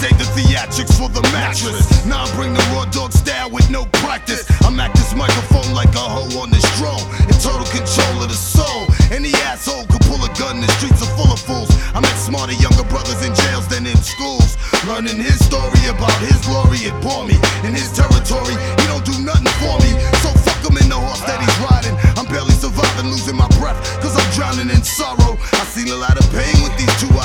save the theatrics for the mattress. Now I bring the raw dog style with no practice. I'm at this microphone like a hoe on this drone, in total control of the soul. Any asshole could pull a gun, the streets are full of fools. I met smarter younger brothers in jails than in schools, learning his